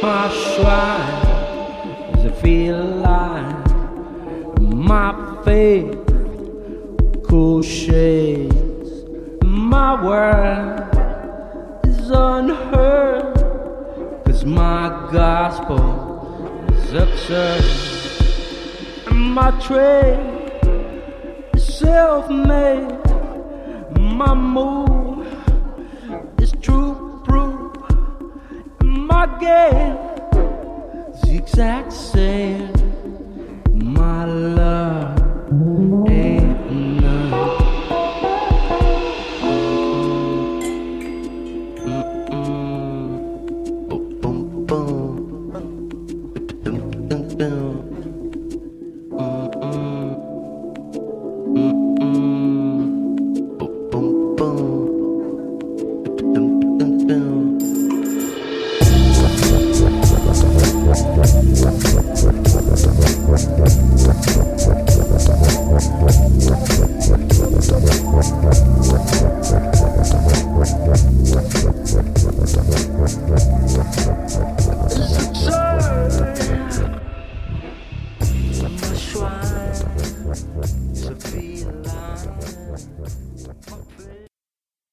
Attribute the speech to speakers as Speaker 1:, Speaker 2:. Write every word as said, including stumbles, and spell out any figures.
Speaker 1: My shrine is a feline. My faith, cool shades. My word is unheard. Cause my gospel is absurd. My trade is self-made. My mood is true proof. My game is the exact same. My love ain't none. Mm-mm. Boom, boom, boom. Dum, dum, dum. Mm-mm. Mm-mm. Boom, boom, boom.